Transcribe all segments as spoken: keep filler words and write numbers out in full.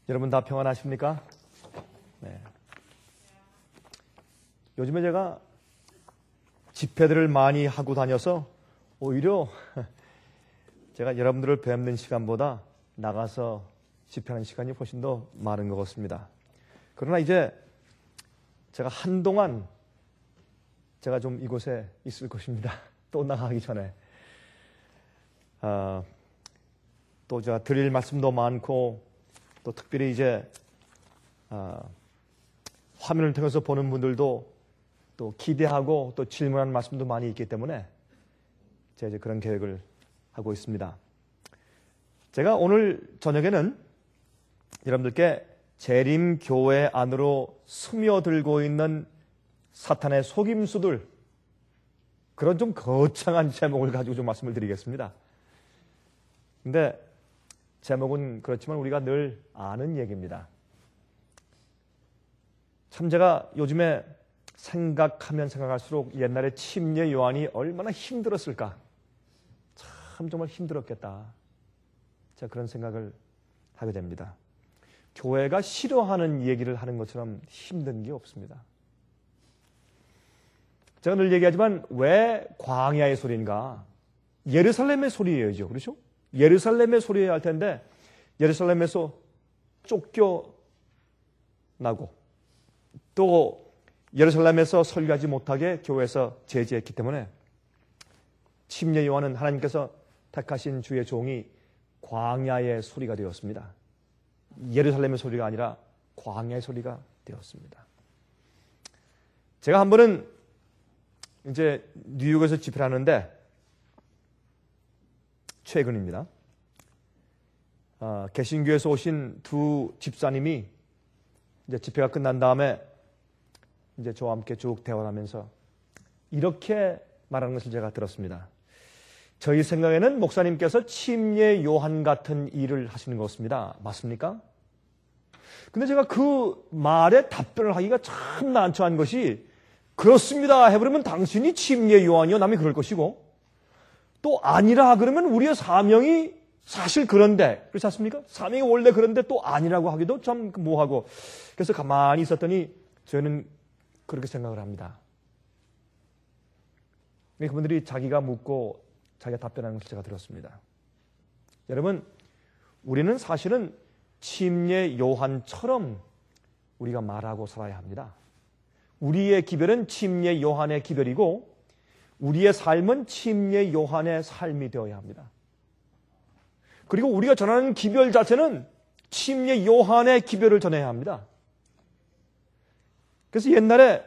여러분 다 평안하십니까? 네. 요즘에 제가 집회들을 많이 하고 다녀서 오히려 제가 여러분들을 뵙는 시간보다 나가서 집회하는 시간이 훨씬 더 많은 것 같습니다. 그러나 이제 제가 한동안 제가 좀 이곳에 있을 것입니다. 또 나가기 전에. 아, 또 제가 드릴 말씀도 많고 또 특별히 이제 아, 화면을 통해서 보는 분들도 또 기대하고 또 질문하는 말씀도 많이 있기 때문에 제가 이제 그런 계획을 하고 있습니다. 제가 오늘 저녁에는 여러분들께 재림교회 안으로 스며들고 있는 사탄의 속임수들, 그런 좀 거창한 제목을 가지고 좀 말씀을 드리겠습니다. 근데 제목은 그렇지만 우리가 늘 아는 얘기입니다. 참 제가 요즘에 생각하면 생각할수록 옛날에 침례 요한이 얼마나 힘들었을까. 참 정말 힘들었겠다. 제가 그런 생각을 하게 됩니다. 교회가 싫어하는 얘기를 하는 것처럼 힘든 게 없습니다. 제가 늘 얘기하지만 왜 광야의 소리인가? 예루살렘의 소리예요. 그렇죠? 예루살렘의 소리여야 할 텐데 예루살렘에서 쫓겨나고 또 예루살렘에서 설교하지 못하게 교회에서 제지했기 때문에 침례 요한은 하나님께서 택하신 주의 종이 광야의 소리가 되었습니다. 예루살렘의 소리가 아니라 광야의 소리가 되었습니다. 제가 한 번은 이제 뉴욕에서 집회를 하는데 최근입니다. 어, 개신교에서 오신 두 집사님이 이제 집회가 끝난 다음에 이제 저와 함께 쭉 대화를 하면서 이렇게 말하는 것을 제가 들었습니다. 저희 생각에는 목사님께서 침례 요한 같은 일을 하시는 것 같습니다. 맞습니까? 근데 제가 그 말에 답변을 하기가 참 난처한 것이 그렇습니다 해버리면 당신이 침례 요한이요 남이 그럴 것이고 또 아니라 그러면 우리의 사명이 사실 그런데 그렇지 않습니까? 사명이 원래 그런데 또 아니라고 하기도 참 뭐하고 그래서 가만히 있었더니 저는 그렇게 생각을 합니다. 그분들이 자기가 묻고 자기가 답변하는 것을 제가 들었습니다. 여러분, 우리는 사실은 침례 요한처럼 우리가 말하고 살아야 합니다. 우리의 기별은 침례 요한의 기별이고 우리의 삶은 침례 요한의 삶이 되어야 합니다. 그리고 우리가 전하는 기별 자체는 침례 요한의 기별을 전해야 합니다. 그래서 옛날에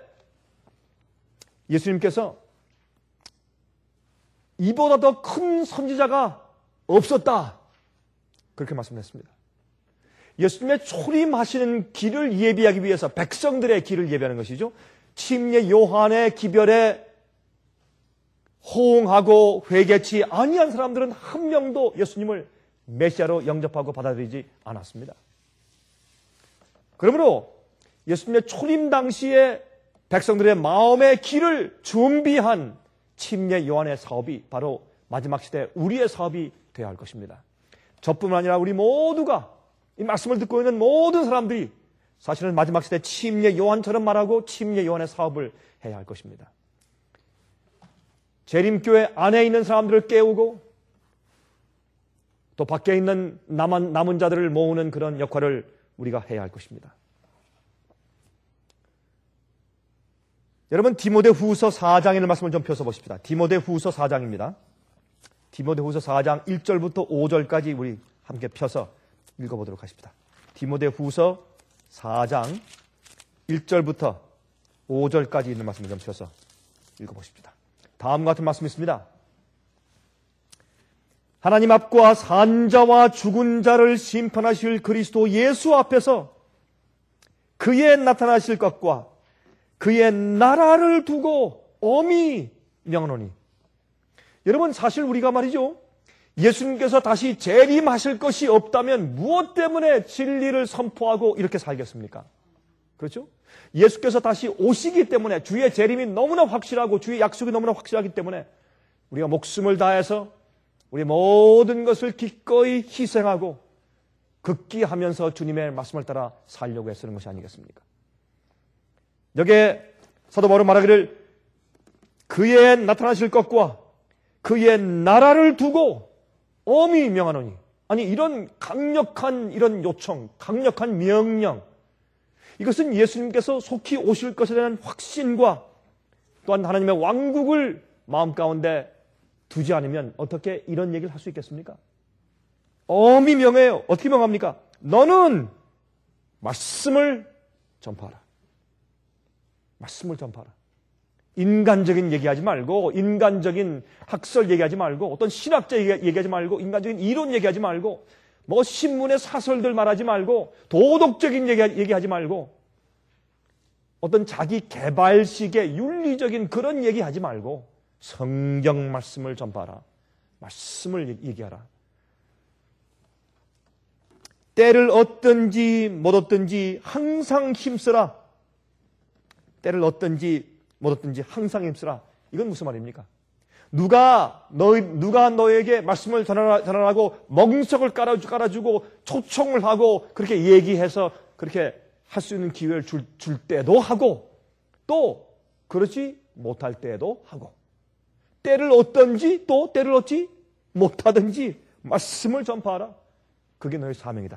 예수님께서 이보다 더 큰 선지자가 없었다. 그렇게 말씀했습니다. 예수님의 초림하시는 길을 예비하기 위해서 백성들의 길을 예비하는 것이죠. 침례 요한의 기별에 호응하고 회개치 아니한 사람들은 한 명도 예수님을 메시아로 영접하고 받아들이지 않았습니다. 그러므로 예수님의 초림 당시에 백성들의 마음의 길을 준비한 침례 요한의 사업이 바로 마지막 시대 우리의 사업이 되어야 할 것입니다. 저뿐만 아니라 우리 모두가 이 말씀을 듣고 있는 모든 사람들이 사실은 마지막 시대 침례 요한처럼 말하고 침례 요한의 사업을 해야 할 것입니다. 재림교회 안에 있는 사람들을 깨우고 또 밖에 있는 남은, 남은 자들을 모으는 그런 역할을 우리가 해야 할 것입니다. 여러분 디모데후서 사 장에 있는 말씀을 좀 펴서 보십시다. 디모데후서 사 장입니다. 디모데후서 사 장 일 절부터 오 절까지 우리 함께 펴서 읽어보도록 하십니다. 디모데후서 사 장 일 절부터 오 절까지 있는 말씀을 좀 펴서 읽어보십시다. 다음과 같은 말씀이 있습니다. 하나님 앞과 산자와 죽은 자를 심판하실 그리스도 예수 앞에서 그의 나타나실 것과 그의 나라를 두고 엄히 명하노니. 여러분 사실 우리가 말이죠. 예수님께서 다시 재림하실 것이 없다면 무엇 때문에 진리를 선포하고 이렇게 살겠습니까? 그렇죠? 예수께서 다시 오시기 때문에 주의 재림이 너무나 확실하고 주의 약속이 너무나 확실하기 때문에 우리가 목숨을 다해서 우리 모든 것을 기꺼이 희생하고 극기하면서 주님의 말씀을 따라 살려고 애쓰는 것이 아니겠습니까? 여기에 사도 바울은 말하기를 그의 나타나실 것과 그의 나라를 두고 엄히 명하노니. 아니, 이런 강력한 이런 요청, 강력한 명령, 이것은 예수님께서 속히 오실 것에 대한 확신과 또한 하나님의 왕국을 마음 가운데 두지 않으면 어떻게 이런 얘기를 할 수 있겠습니까? 엄히 명해요. 어떻게 명합니까? 너는 말씀을 전파하라. 말씀을 전파하라. 인간적인 얘기하지 말고, 인간적인 학설 얘기하지 말고, 어떤 신학자 얘기하지 말고, 인간적인 이론 얘기하지 말고, 뭐 신문의 사설들 말하지 말고, 도덕적인 얘기, 얘기하지 말고, 어떤 자기 개발식의 윤리적인 그런 얘기하지 말고 성경 말씀을 전파하라. 말씀을 얘기하라. 때를 얻든지 못 얻든지 항상 힘쓰라. 때를 얻든지 못 얻든지 항상 힘쓰라. 이건 무슨 말입니까? 누가 너 누가 너에게 말씀을 전하라, 전하라고 멍석을 깔아주, 깔아주고 초청을 하고 그렇게 얘기해서 그렇게 할 수 있는 기회를 줄, 줄 때도 하고 또 그렇지 못할 때도 하고 때를 얻든지 또 때를 얻지 못하든지 말씀을 전파하라. 그게 너의 사명이다.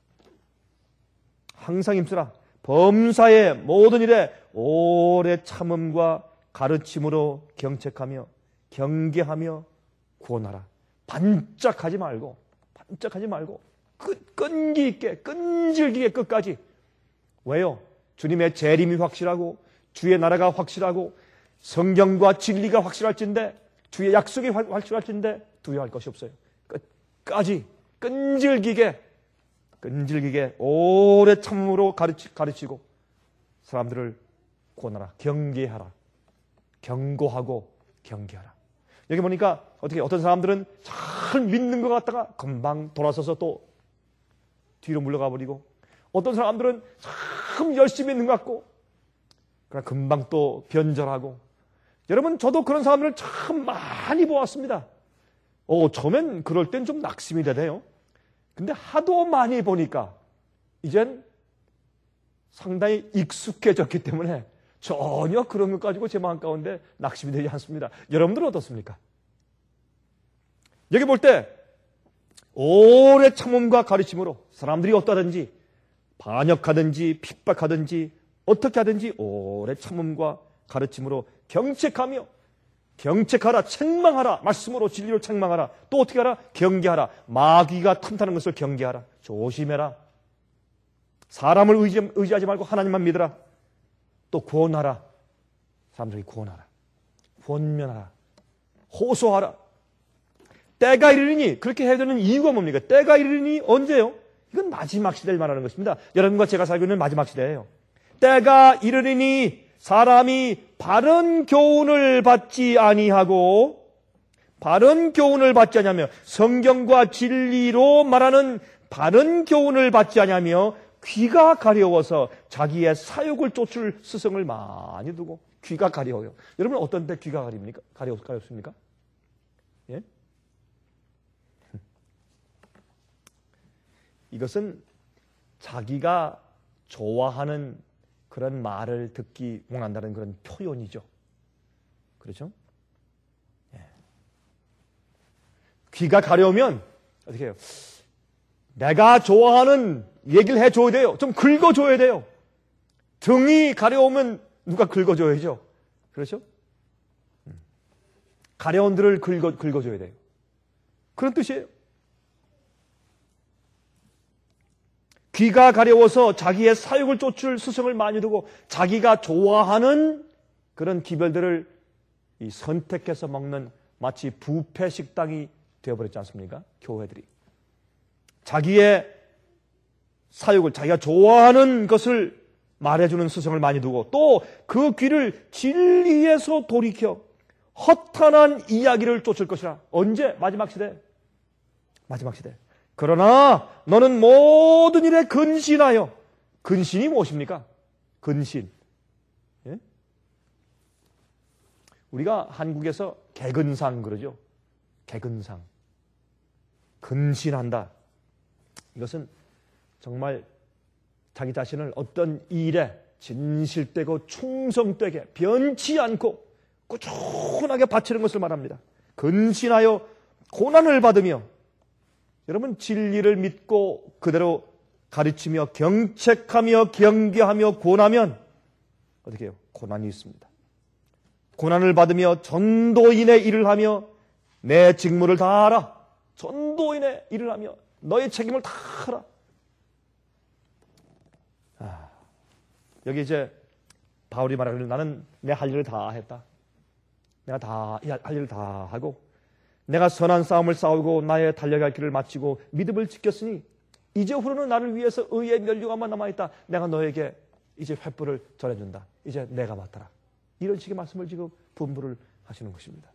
항상 힘쓰라. 범사의 모든 일에 오래 참음과 가르침으로 경책하며 경계하며 구원하라. 반짝하지 말고 반짝하지 말고 끈기 있게 끈질기게 끝까지. 왜요? 주님의 재림이 확실하고 주의 나라가 확실하고 성경과 진리가 확실할진데 주의 약속이 확실할진데 두려워할 것이 없어요. 끝까지 끈질기게 끈질기게 오래 참음으로 가르치, 가르치고 사람들을 구원하라. 경계하라. 경고하고 경계하라. 여기 보니까 어떻게 어떤 사람들은 잘 믿는 것 같다가 금방 돌아서서 또 뒤로 물러가 버리고 어떤 사람들은 참 열심히 믿는 것 같고 그러나 금방 또 변절하고. 여러분, 저도 그런 사람들을 참 많이 보았습니다. 어, 처음엔 그럴 땐 좀 낙심이 되네요. 근데 하도 많이 보니까 이젠 상당히 익숙해졌기 때문에 전혀 그런 것 가지고 제 마음 가운데 낙심이 되지 않습니다. 여러분들은 어떻습니까? 여기 볼 때 오래 참음과 가르침으로 사람들이 어떠하든지 반역하든지 핍박하든지 어떻게 하든지 오래 참음과 가르침으로 경책하며 경책하라. 책망하라. 말씀으로 진리로 책망하라. 또 어떻게 하라? 경계하라. 마귀가 틈타는 것을 경계하라. 조심해라. 사람을 의지, 의지하지 말고 하나님만 믿어라. 또 구원하라. 사람들이 구원하라. 권면하라. 호소하라. 때가 이르리니. 그렇게 해야 되는 이유가 뭡니까? 때가 이르리니 언제요? 이건 마지막 시대를 말하는 것입니다. 여러분과 제가 살고 있는 마지막 시대예요. 때가 이르리니 사람이 바른 교훈을 받지 아니하고 바른 교훈을 받지 아니하며 성경과 진리로 말하는 바른 교훈을 받지 아니하며 귀가 가려워서 자기의 사욕을 쫓을 스승을 많이 두고. 귀가 가려워요. 여러분 어떤 때 귀가 가립니까? 가려, 가렵습니까? 예? 이것은 자기가 좋아하는 그런 말을 듣기 원한다는 그런 표현이죠. 그렇죠? 예. 귀가 가려우면 어떻게 해요? 내가 좋아하는 얘기를 해줘야 돼요. 좀 긁어줘야 돼요. 등이 가려우면 누가 긁어줘야죠. 그렇죠? 가려운 들을 긁어, 긁어줘야 돼요. 그런 뜻이에요. 귀가 가려워서 자기의 사욕을 쫓을 스승을 많이 두고 자기가 좋아하는 그런 기별들을 이 선택해서 먹는 마치 뷔페 식당이 되어버렸지 않습니까? 교회들이. 자기의 사욕을 자기가 좋아하는 것을 말해주는 스승을 많이 두고 또 그 귀를 진리에서 돌이켜 허탄한 이야기를 쫓을 것이라. 언제? 마지막 시대. 마지막 시대. 그러나 너는 모든 일에 근신하여. 근신이 무엇입니까? 근신. 예? 우리가 한국에서 개근상 그러죠. 개근상. 근신한다. 이것은 정말 자기 자신을 어떤 일에 진실되고 충성되게 변치 않고 꾸준하게 바치는 것을 말합니다. 근신하여 고난을 받으며, 여러분 진리를 믿고 그대로 가르치며 경책하며 경계하며 고나면 어떻게 해요? 고난이 있습니다. 고난을 받으며 전도인의 일을 하며 내 직무를 다하라. 전도인의 일을 하며 너의 책임을 다하라. 아, 여기 이제 바울이 말하기를 나는 내 할 일을 다 했다. 내가 다 할 일을 다 하고 내가 선한 싸움을 싸우고 나의 달려갈 길을 마치고 믿음을 지켰으니 이제 후로는 나를 위해서 의의 면류관만 남아있다. 내가 너에게 이제 횃불을 전해준다. 이제 내가 맡아라. 이런 식의 말씀을 지금 분부를 하시는 것입니다.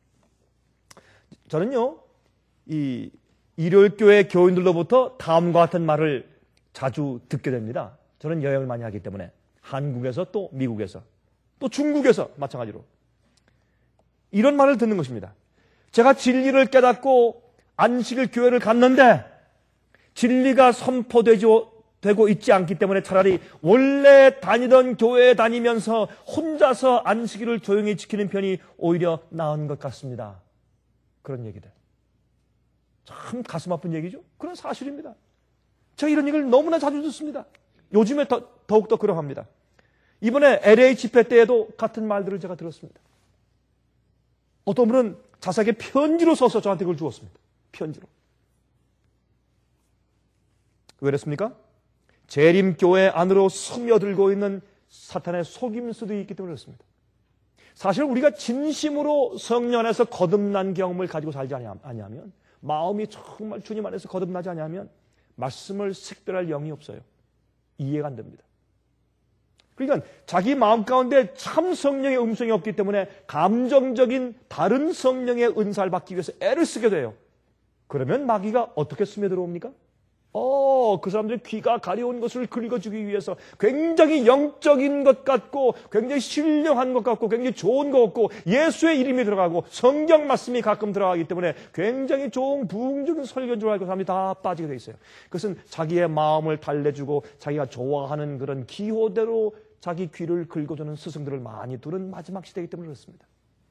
저는요, 이 일요일교회 교인들로부터 다음과 같은 말을 자주 듣게 됩니다. 저는 여행을 많이 하기 때문에 한국에서 또 미국에서 또 중국에서 마찬가지로 이런 말을 듣는 것입니다. 제가 진리를 깨닫고 안식일 교회를 갔는데 진리가 선포되고 있지 않기 때문에 차라리 원래 다니던 교회에 다니면서 혼자서 안식일을 조용히 지키는 편이 오히려 나은 것 같습니다. 그런 얘기들. 참 가슴 아픈 얘기죠. 그런 사실입니다. 제가 이런 얘기를 너무나 자주 듣습니다. 요즘에 더, 더욱더 그러합니다. 이번에 엘에이 집회 때에도 같은 말들을 제가 들었습니다. 어떤 분은 자세하게 편지로 써서 저한테 그걸 주었습니다. 편지로. 왜 그랬습니까? 재림교회 안으로 스며들고 있는 사탄의 속임수도 있기 때문에 그렇습니다. 사실 우리가 진심으로 성령 안에서 거듭난 경험을 가지고 살지 아니하면, 마음이 정말 주님 안에서 거듭나지 아니하면 말씀을 색별할 영이 없어요. 이해가 안 됩니다. 그러니까 자기 마음 가운데 참 성령의 음성이 없기 때문에 감정적인 다른 성령의 은사를 받기 위해서 애를 쓰게 돼요. 그러면 마귀가 어떻게 스며들어옵니까? 어, 그 사람들의 귀가 가려운 것을 긁어주기 위해서 굉장히 영적인 것 같고 굉장히 신령한 것 같고 굉장히 좋은 것 같고 예수의 이름이 들어가고 성경 말씀이 가끔 들어가기 때문에 굉장히 좋은 부흥적인 설교인 줄 알고 사람들이 다 빠지게 돼 있어요. 그것은 자기의 마음을 달래주고 자기가 좋아하는 그런 기호대로 자기 귀를 긁어주는 스승들을 많이 두는 마지막 시대이기 때문에 그렇습니다.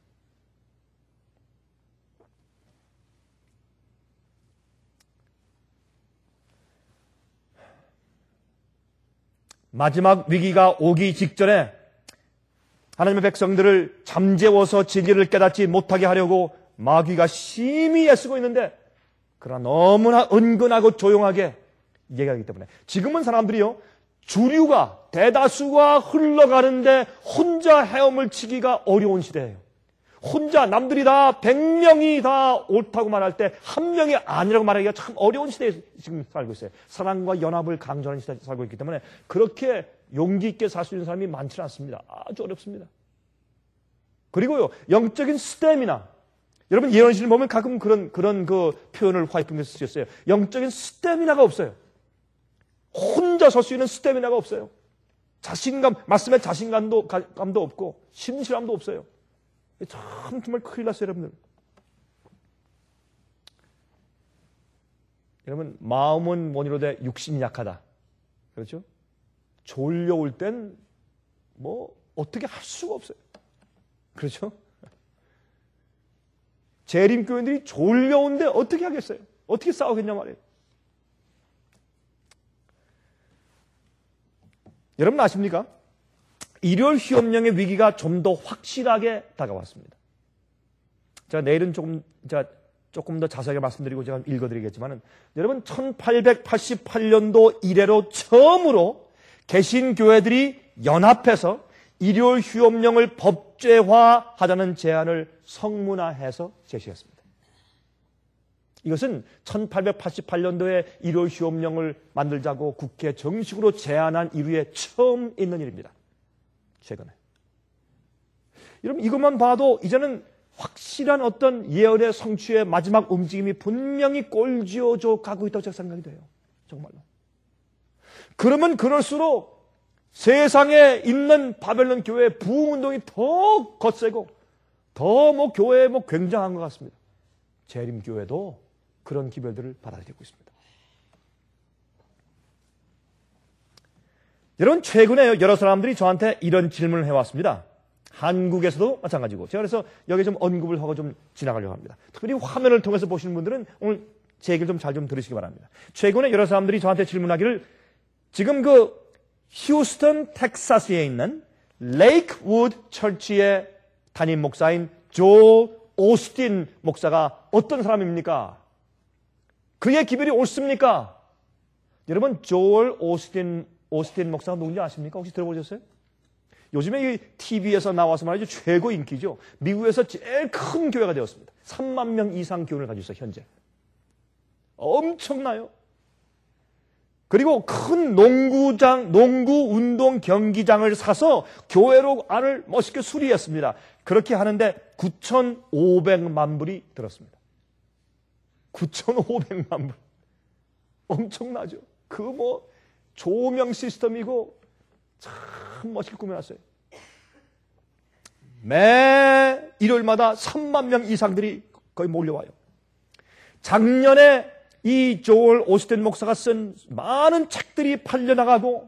마지막 위기가 오기 직전에 하나님의 백성들을 잠재워서 진리를 깨닫지 못하게 하려고 마귀가 심히 애쓰고 있는데, 그러나 너무나 은근하고 조용하게 얘기하기 때문에 지금은 사람들이요, 주류가 대다수가 흘러가는데 혼자 헤엄을 치기가 어려운 시대예요. 혼자 남들이 다 백 명이 다 옳다고 말할 때 한 명이 아니라고 말하기가 참 어려운 시대에 지금 살고 있어요. 사랑과 연합을 강조하는 시대에 살고 있기 때문에 그렇게 용기 있게 살 수 있는 사람이 많지는 않습니다. 아주 어렵습니다. 그리고요, 영적인 스태미나, 여러분 예언실을 보면 가끔 그런 그런 그 표현을 화이팅에서 쓰셨어요. 영적인 스태미나가 없어요. 혼자 설 수 있는 스태미나가 없어요. 자신감, 말씀에 자신감도 감도 없고 신실함도 없어요. 참 정말 큰일 났어요, 여러분들. 여러분, 마음은 원이로되 육신이 약하다. 그렇죠? 졸려올 땐 뭐 어떻게 할 수가 없어요. 그렇죠? 재림교인들이 졸려온데 어떻게 하겠어요? 어떻게 싸우겠냐 말이에요. 여러분 아십니까? 일요일 휴업령의 위기가 좀 더 확실하게 다가왔습니다. 제가 내일은 조금, 제가 조금 더 자세하게 말씀드리고 제가 읽어드리겠지만은, 여러분, 천팔백팔십팔 년도 이래로 처음으로 개신교회들이 연합해서 일요일 휴업령을 법제화하자는 제안을 성문화해서 제시했습니다. 이것은 천팔백팔십팔 년도에 일요일 휴업령을 만들자고 국회에 정식으로 제안한 이후에 처음 있는 일입니다. 최근에. 여러분, 이것만 봐도 이제는 확실한 어떤 예언의 성취의 마지막 움직임이 분명히 꼴지어져 가고 있다고 제가 생각이 돼요. 정말로. 그러면 그럴수록 세상에 있는 바벨론 교회의 부흥운동이 더 거세고 더 뭐 교회에 뭐 굉장한 것 같습니다. 재림교회도 그런 기별들을 받아들이고 있습니다. 여러분, 최근에 여러 사람들이 저한테 이런 질문을 해왔습니다. 한국에서도 마찬가지고. 제가 그래서 여기 좀 언급을 하고 좀 지나가려고 합니다. 특별히 화면을 통해서 보시는 분들은 오늘 제 얘기를 좀 잘 좀 들으시기 바랍니다. 최근에 여러 사람들이 저한테 질문하기를 지금 그 휴스턴, 텍사스에 있는 레이크우드 처치의 담임 목사인 조 오스틴 목사가 어떤 사람입니까? 그의 기별이 옳습니까? 여러분, 조엘 오스틴, 오스틴 목사가 누군지 아십니까? 혹시 들어보셨어요? 요즘에 이 티비에서 나와서 말이죠. 최고 인기죠. 미국에서 제일 큰 교회가 되었습니다. 삼만 명 이상 교인을 가지고 있어요, 현재. 엄청나요. 그리고 큰 농구장, 농구 운동 경기장을 사서 교회로 안을 멋있게 수리했습니다. 그렇게 하는데 구천오백만 불이 들었습니다. 구천오백만 불. 엄청나죠. 그 뭐 조명 시스템이고 참 멋있게 꾸며놨어요. 매 일요일마다 삼만 명 이상들이 거의 몰려와요. 작년에 이 조엘 오스틴 목사가 쓴 많은 책들이 팔려나가고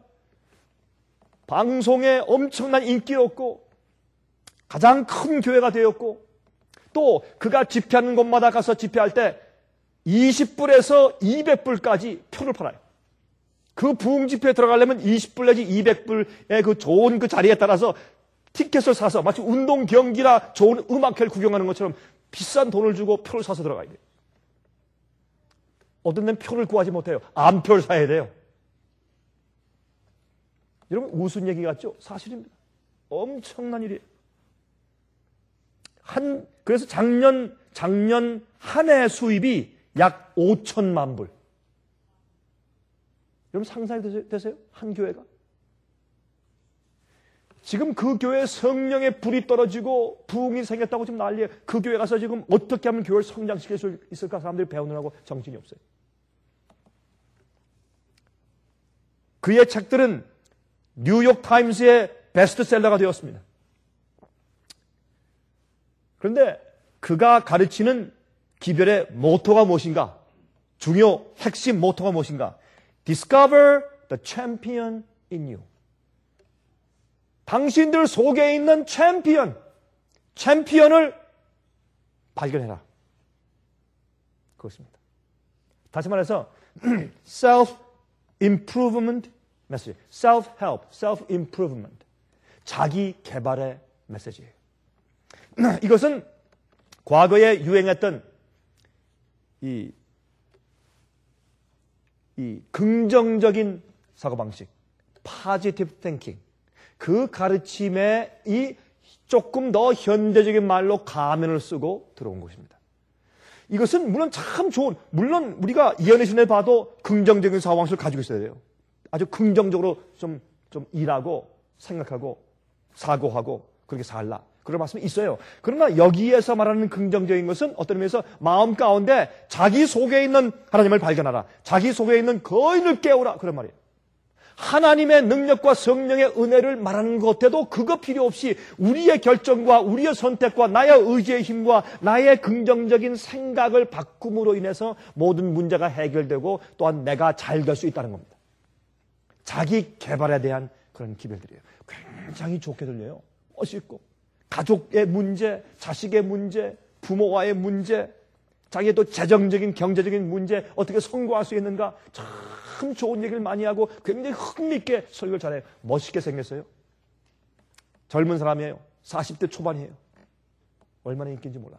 방송에 엄청난 인기를 얻고 가장 큰 교회가 되었고 또 그가 집회하는 곳마다 가서 집회할 때 이십 불에서 이백 불까지 표를 팔아요. 그 부흥 집회에 들어가려면 이십 불 내지 이백 불의 그 좋은 그 자리에 따라서 티켓을 사서 마치 운동 경기나 좋은 음악회를 구경하는 것처럼 비싼 돈을 주고 표를 사서 들어가야 돼요. 어떤 데는 표를 구하지 못해요. 암표를 사야 돼요. 여러분, 무슨 얘기 같죠? 사실입니다. 엄청난 일이에요. 한, 그래서 작년, 작년 한 해 수입이 약 오천만 불. 여러분, 상상이 되세요? 한 교회가? 지금 그 교회에 성령의 불이 떨어지고 부흥이 생겼다고 지금 난리예요. 그 교회 가서 지금 어떻게 하면 교회를 성장시킬 수 있을까? 사람들이 배우느라고 정신이 없어요. 그의 책들은 뉴욕 타임스의 베스트셀러가 되었습니다. 그런데 그가 가르치는 기별의 모토가 무엇인가? 중요 핵심 모토가 무엇인가? Discover the champion in you. 당신들 속에 있는 챔피언, 챔피언을 발견해라. 그것입니다. 다시 말해서 self-improvement 메시지, self-help, self-improvement, 자기 개발의 메시지예요. 이것은 과거에 유행했던 이, 이 긍정적인 사고방식, positive thinking, 그 가르침에 이 조금 더 현대적인 말로 가면을 쓰고 들어온 것입니다. 이것은 물론 참 좋은, 물론 우리가 이현의 신에 봐도 긍정적인 사고방식을 가지고 있어야 돼요. 아주 긍정적으로 좀, 좀 일하고 생각하고 사고하고 그렇게 살라. 그런 말씀이 있어요. 그러나 여기에서 말하는 긍정적인 것은 어떤 의미에서 마음 가운데 자기 속에 있는 하나님을 발견하라. 자기 속에 있는 거인을 깨우라. 그런 말이에요. 하나님의 능력과 성령의 은혜를 말하는 것 같아도 그거 필요 없이 우리의 결정과 우리의 선택과 나의 의지의 힘과 나의 긍정적인 생각을 바꿈으로 인해서 모든 문제가 해결되고 또한 내가 잘 될 수 있다는 겁니다. 자기 개발에 대한 그런 기별들이에요. 굉장히 좋게 들려요. 멋있고. 가족의 문제, 자식의 문제, 부모와의 문제, 자기의 또 재정적인, 경제적인 문제, 어떻게 성공할 수 있는가. 참 좋은 얘기를 많이 하고 굉장히 흥미있게 설교를 잘해요. 멋있게 생겼어요. 젊은 사람이에요. 사십 대 초반이에요. 얼마나 인기인지 몰라요.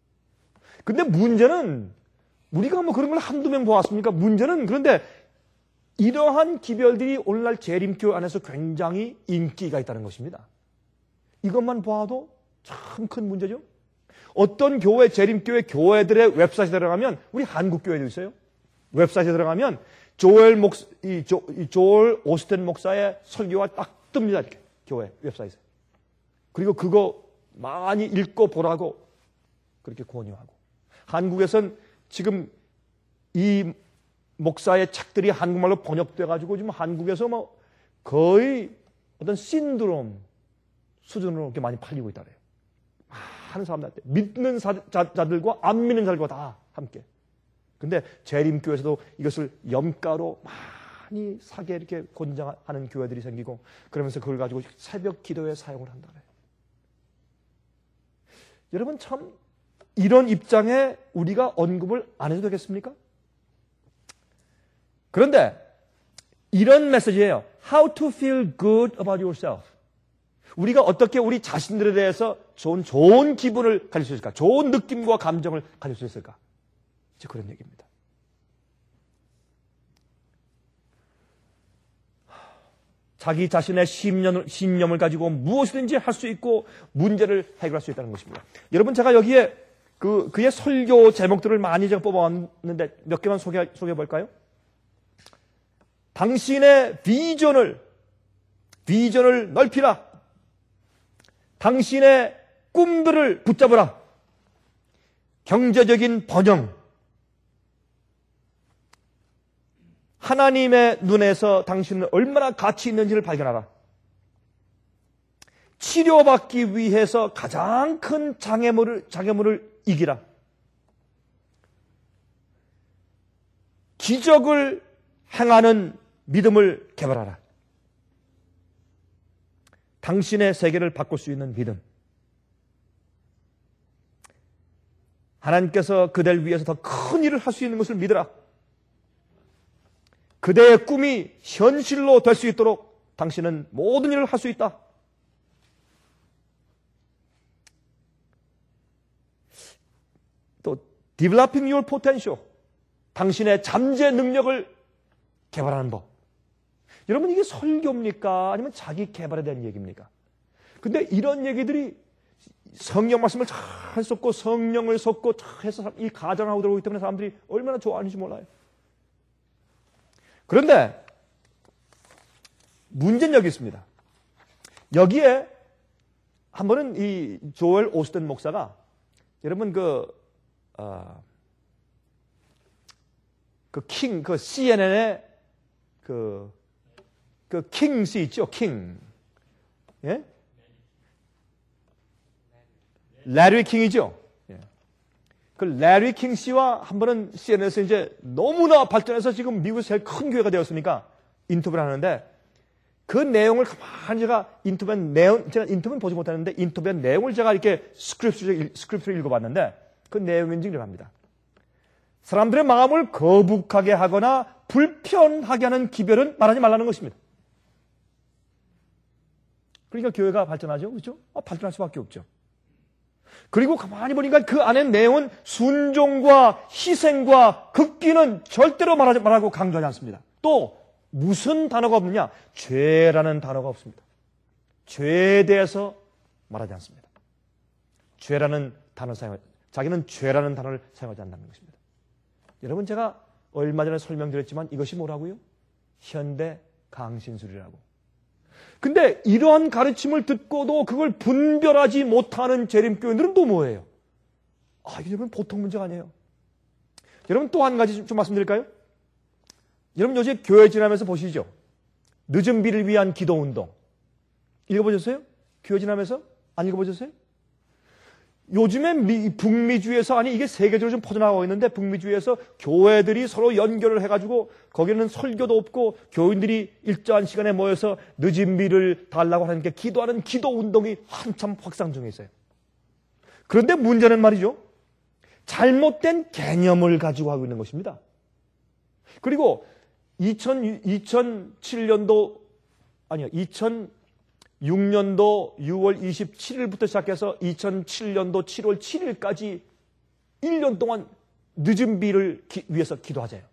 근데 문제는 우리가 뭐 그런 걸 한두 명 보았습니까? 문제는 그런데 이러한 기별들이 오늘날 재림교회 안에서 굉장히 인기가 있다는 것입니다. 이것만 봐도 참 큰 문제죠. 어떤 교회, 재림교회 교회들의 웹사이트에 들어가면 우리 한국교회도 있어요. 웹사이트에 들어가면 조엘 목, 이, 조, 이 조엘 오스틴 목사의 설교가 딱 뜹니다. 이렇게 교회 웹사이트에. 그리고 그거 많이 읽고 보라고 그렇게 권유하고. 한국에선 지금 이 목사의 책들이 한국말로 번역돼가지고 지금 한국에서 뭐 거의 어떤 신드롬 수준으로 이렇게 많이 팔리고 있다래요. 많은 사람들한테 믿는 자, 자, 자들과 안 믿는 자들과 다 함께. 근데 재림교회에서도 이것을 염가로 많이 사게 이렇게 권장하는 교회들이 생기고 그러면서 그걸 가지고 새벽 기도에 사용을 한다네. 여러분 참 이런 입장에 우리가 언급을 안 해도 되겠습니까? 그런데 이런 메시지예요. How to feel good about yourself. 우리가 어떻게 우리 자신들에 대해서 좋은, 좋은 기분을 가질 수 있을까? 좋은 느낌과 감정을 가질 수 있을까? 이제 그런 얘기입니다. 자기 자신의 신념을, 신념을 가지고 무엇이든지 할 수 있고 문제를 해결할 수 있다는 것입니다. 여러분 제가 여기에 그, 그의 설교 제목들을 많이 제가 뽑아왔는데 몇 개만 소개, 소개해 볼까요? 당신의 비전을, 비전을 넓히라. 당신의 꿈들을 붙잡으라. 경제적인 번영. 하나님의 눈에서 당신은 얼마나 가치 있는지를 발견하라. 치료받기 위해서 가장 큰 장애물을, 장애물을 이기라. 기적을 행하는 믿음을 개발하라. 당신의 세계를 바꿀 수 있는 믿음. 하나님께서 그대를 위해서 더 큰 일을 할 수 있는 것을 믿으라. 그대의 꿈이 현실로 될 수 있도록 당신은 모든 일을 할 수 있다. 또 developing your potential. 당신의 잠재 능력을 개발하는 법. 여러분 이게 설교입니까? 아니면 자기 개발에 대한 얘기입니까? 근데 이런 얘기들이 성경 말씀을 잘 쏟고 성령을 쏟고 잘 해서 이 가정하고 들어오기 때문에 사람들이 얼마나 좋아하는지 몰라요. 그런데 문제는 여기 있습니다. 여기에 한 번은 이 조엘 오스틴 목사가 여러분 그 어, 그 킹, 그 씨엔엔의 그, 그 킹씨 있죠? 킹. 예? 레리 킹이죠? 예. 그 레리 킹 씨와 한 번은 씨엔엔에서 이제 너무나 발전해서 지금 미국에서 제일 큰 교회가 되었으니까 인터뷰를 하는데 그 내용을 가만히 제가 인터뷰한 내용, 제가 인터뷰는 보지 못했는데 인터뷰한 내용을 제가 이렇게 스크립트를, 스크립트를 읽어봤는데 그 내용인지 이러합니다. 사람들의 마음을 거북하게 하거나 불편하게 하는 기별은 말하지 말라는 것입니다. 그러니까 교회가 발전하죠. 그렇죠? 아, 발전할 수밖에 없죠. 그리고 가만히 보니까 그 안에 내용은 순종과 희생과 극기는 절대로 말하지 말라고 강조하지 않습니다. 또 무슨 단어가 없느냐? 죄라는 단어가 없습니다. 죄에 대해서 말하지 않습니다. 죄라는 단어를 사용, 자기는 죄라는 단어를 사용하지 않는다는 것입니다. 여러분 제가 얼마 전에 설명드렸지만 이것이 뭐라고요? 현대 강신술이라고. 근데 이러한 가르침을 듣고도 그걸 분별하지 못하는 재림교인들은 또 뭐예요? 아, 이게 여러분 보통 문제가 아니에요. 여러분 또 한 가지 좀, 좀 말씀드릴까요? 여러분 요새 교회 지나면서 보시죠. 늦은 비를 위한 기도운동. 읽어보셨어요? 교회 지나면서? 안 읽어보셨어요? 요즘에 미, 북미주에서, 아니 이게 세계적으로 좀 퍼져나가고 있는데 북미주에서 교회들이 서로 연결을 해가지고 거기는 설교도 없고 교인들이 일정한 시간에 모여서 늦은 비를 달라고 하는 게 기도하는 기도운동이 한참 확산 중에 있어요. 그런데 문제는 말이죠. 잘못된 개념을 가지고 하고 있는 것입니다. 그리고 이천칠 년도, 아니요, 이천육 년도 유월 이십칠일부터 시작해서 이천칠 년도 칠월 칠일까지 일 년 동안 늦은 비를 기, 위해서 기도하자요.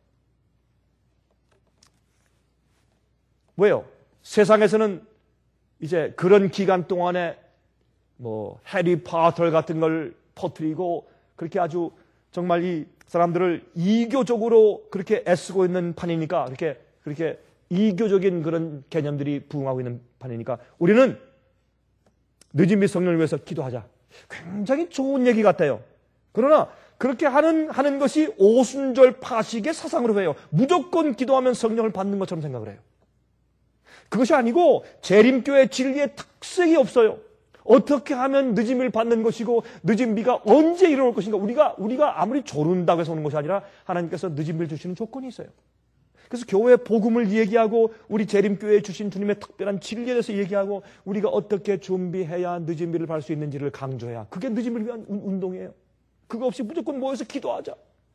왜요? 세상에서는 이제 그런 기간 동안에 뭐 해리포터 같은 걸 퍼뜨리고 그렇게 아주 정말 이 사람들을 이교적으로 그렇게 애쓰고 있는 판이니까 그렇게 그렇게 이교적인 그런 개념들이 부흥하고 있는 판이니까 우리는 늦은 비 성령을 위해서 기도하자. 굉장히 좋은 얘기 같아요. 그러나 그렇게 하는 하는 것이 오순절 파식의 사상으로 해요. 무조건 기도하면 성령을 받는 것처럼 생각을 해요. 그것이 아니고 재림교회 진리의 특색이 없어요. 어떻게 하면 늦은 비를 받는 것이고 늦은 비가 언제 일어날 것인가. 우리가 우리가 아무리 조른다고 해서 오는 것이 아니라 하나님께서 늦은 비를 주시는 조건이 있어요. 그래서 교회 복음을 얘기하고 우리 재림교회에 주신 주님의 특별한 진리에 대해서 얘기하고 우리가 어떻게 준비해야 늦은 비를 발 수 있는지를 강조해야 그게 늦은 비를 위한 운동이에요. 그거 없이 무조건 모여서 기도하자.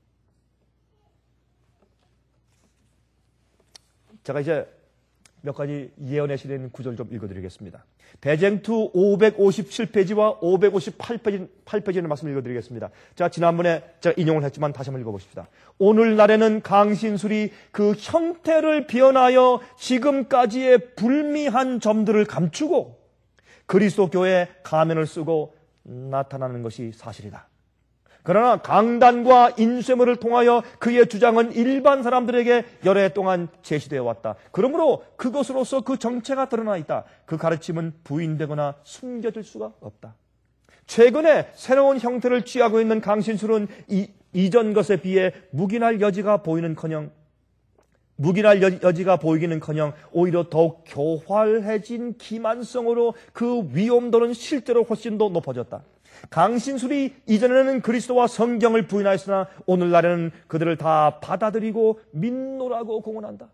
제가 이제 몇 가지 예언에 실린 구절 좀 읽어드리겠습니다. 대쟁투 오백오십칠 페이지와 오백오십팔 페이지, 팔 페이지의 말씀을 읽어드리겠습니다. 자, 지난번에 제가 인용을 했지만 다시 한번 읽어보십시다. 오늘날에는 강신술이 그 형태를 변하여 지금까지의 불미한 점들을 감추고 그리스도 교회의 가면을 쓰고 나타나는 것이 사실이다. 그러나 강단과 인쇄물을 통하여 그의 주장은 일반 사람들에게 여러 해 동안 제시되어 왔다. 그러므로 그것으로서 그 정체가 드러나 있다. 그 가르침은 부인되거나 숨겨질 수가 없다. 최근에 새로운 형태를 취하고 있는 강신술은 이, 이전 것에 비해 묵인할 여지가 보이는커녕 묵인할 여지가 보이기는커녕 오히려 더욱 교활해진 기만성으로 그 위험도는 실제로 훨씬 더 높아졌다. 강신술이 이전에는 그리스도와 성경을 부인하였으나 오늘날에는 그들을 다 받아들이고 믿노라고 공언한다.